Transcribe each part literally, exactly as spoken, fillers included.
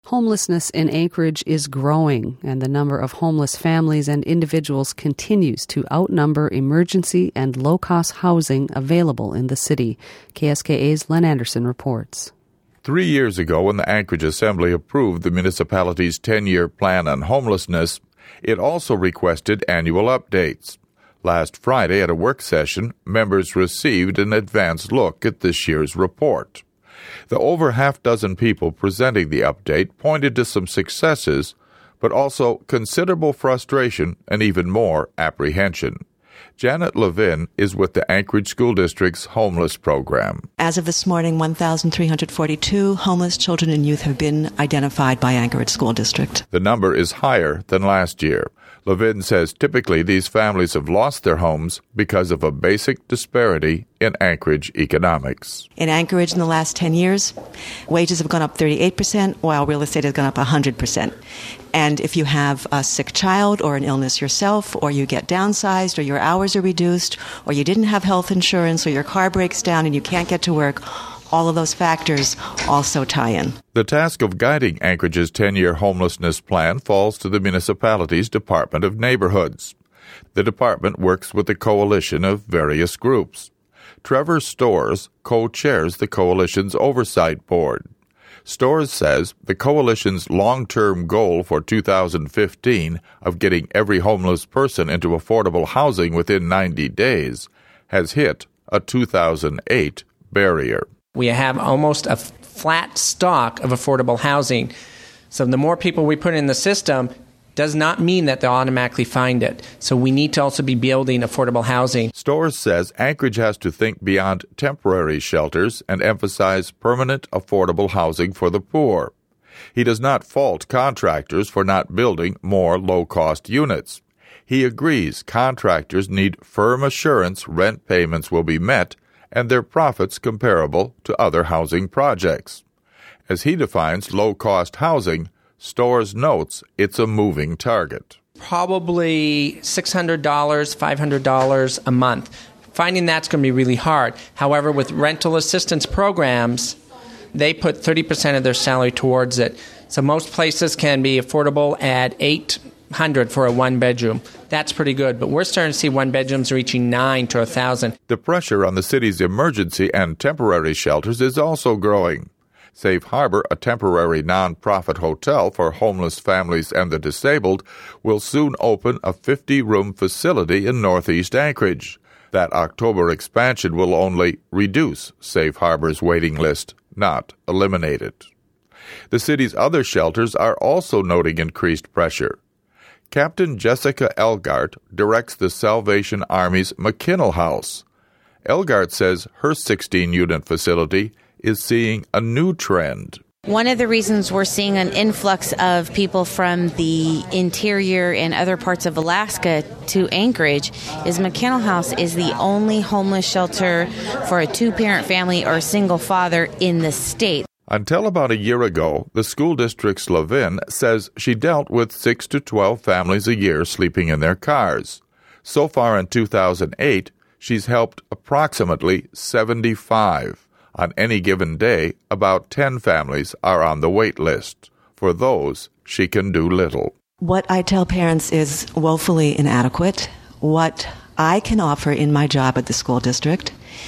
Homelessness in Anchorage is growing, and the number of homeless families and individuals continues to outnumber emergency and low-cost housing available in the city. K S K A's Len Anderson reports. Three years ago, when the Anchorage Assembly approved the municipality's ten-year plan on homelessness, it also requested annual updates. Last Friday at a work session, members received an advance look at this year's report. The over half dozen people presenting the update pointed to some successes, but also considerable frustration and even more apprehension. Janet Levin is with the Anchorage School District's homeless program. As of this morning, one thousand three hundred forty-two homeless children and youth have been identified by Anchorage School District. The number is higher than last year. Levin says typically these families have lost their homes because of a basic disparity in Anchorage economics. In Anchorage in the last ten years, wages have gone up thirty-eight percent, while real estate has gone up one hundred percent. And if you have a sick child or an illness yourself, or you get downsized, or your hours are reduced, or you didn't have health insurance, or your car breaks down and you can't get to work, all of those factors also tie in. The task of guiding Anchorage's ten-year homelessness plan falls to the municipality's Department of Neighborhoods. The department works with a coalition of various groups. Trevor Storrs co-chairs the coalition's oversight board. Storrs says the coalition's long-term goal for two thousand fifteen of getting every homeless person into affordable housing within ninety days has hit a two thousand eight barrier. We have almost a flat stock of affordable housing. So the more people we put in the system does not mean that they'll automatically find it. So we need to also be building affordable housing. Storrs says Anchorage has to think beyond temporary shelters and emphasize permanent affordable housing for the poor. He does not fault contractors for not building more low-cost units. He agrees contractors need firm assurance rent payments will be met and their profits comparable to other housing projects. As he defines low-cost housing, Storrs notes it's a moving target. Probably six hundred dollars, five hundred dollars a month. Finding that's going to be really hard. However, with rental assistance programs, they put thirty percent of their salary towards it. So most places can be affordable at eight hundred dollars for a one-bedroom. That's pretty good, but we're starting to see one-bedrooms reaching nine to one thousand. The pressure on the city's emergency and temporary shelters is also growing. Safe Harbor, a temporary non-profit hotel for homeless families and the disabled, will soon open a fifty-room facility in northeast Anchorage. That October expansion will only reduce Safe Harbor's waiting list, not eliminate it. The city's other shelters are also noting increased pressure. Captain Jessica Elgart directs the Salvation Army's McKinnell House. Elgart says her sixteen-unit facility is seeing a new trend. One of the reasons we're seeing an influx of people from the interior and other parts of Alaska to Anchorage is McKinnell House is the only homeless shelter for a two-parent family or a single father in the state. Until about a year ago, the school district's Levin says she dealt with six to twelve families a year sleeping in their cars. So far in two thousand eight, she's helped approximately seventy-five. On any given day, about ten families are on the wait list. For those, she can do little. What I tell parents is woefully inadequate. What I can offer in my job at the school district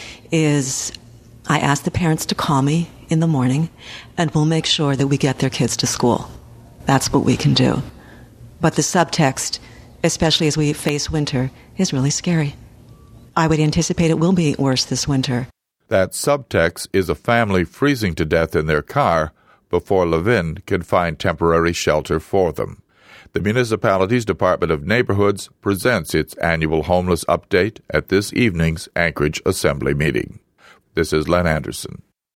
is I ask the parents to call me in the morning, and we'll make sure that we get their kids to school. That's what we can do. But the subtext, especially as we face winter, is really scary. I would anticipate it will be worse this winter. That subtext is a family freezing to death in their car before Levin can find temporary shelter for them. The municipality's Department of Neighborhoods presents its annual homeless update at this evening's Anchorage Assembly meeting. This is Len Anderson.